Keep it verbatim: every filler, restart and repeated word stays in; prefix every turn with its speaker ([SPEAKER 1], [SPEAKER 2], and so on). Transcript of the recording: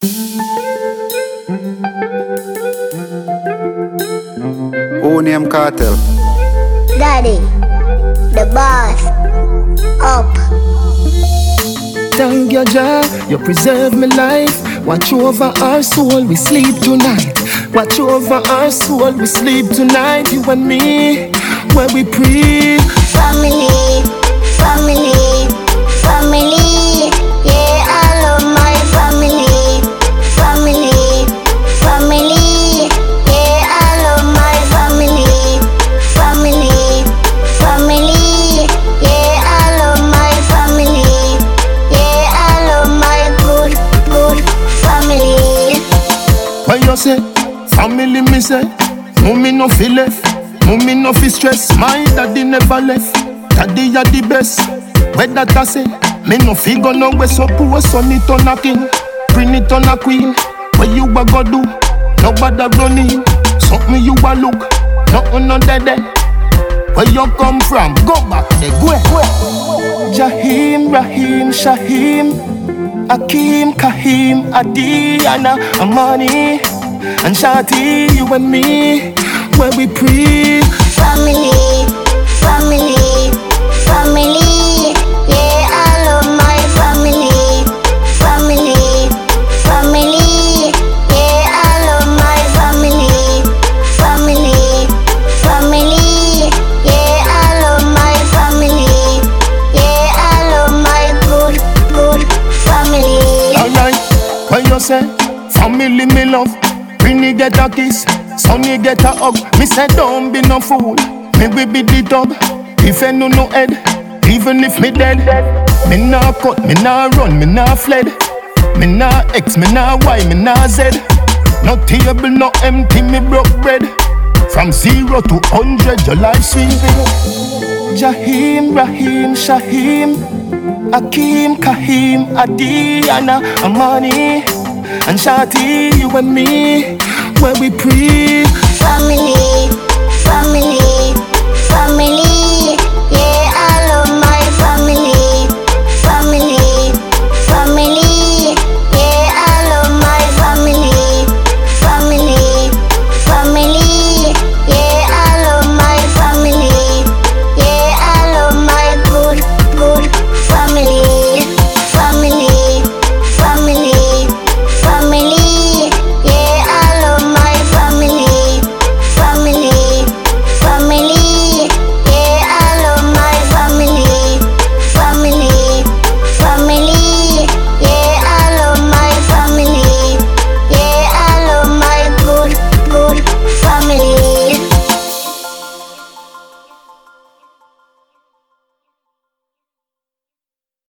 [SPEAKER 1] Who name Cartel?
[SPEAKER 2] Daddy, the boss, up.
[SPEAKER 3] Thank you, Jah, you preserve my life. Watch over our soul, we sleep tonight. Watch over our soul, we sleep tonight. You and me, where we pray.
[SPEAKER 2] Family, family, family. Yeah, I love my family. Family, family. Yeah, I love my family. Family, family. Yeah, I love my family. Yeah, I love my good, good family.
[SPEAKER 3] When you say, family me say, mommy no feel left, mommy no feel stress. My daddy never left, daddy you the best. Where that I say, me no figure no way. So poor son it on a king, bring it on a queen. What you a go do? Nobody running. Something you a look, nothing no dead dead. Where you come from? Go back there, go ahead. Jahim, Rahim, Shahim, Akim, Kahim, Adiana, Amani, and Shati, you and me, where we pray.
[SPEAKER 2] Family, family, family. Yeah, I love my family. Family, family. Yeah, I love my family. Family, family. Yeah, I love my family. Yeah, I love my good, good family.
[SPEAKER 3] Alright, when you say, family me love, Brini get a kiss, Sonny get a hug. Me say don't be no fool, me we be the dog. If you know no head, even if me dead, me nah cut, me nah run, me nah fled. Me nah X, me nah Y, me nah Z. No table, no empty, me broke bread. From zero to hundred, your life sweet. Jahim, Rahim, Shahim, Akim, Kahim, Adiana, Amani, and Shati, you and me, where we pray.
[SPEAKER 2] Family, family, family.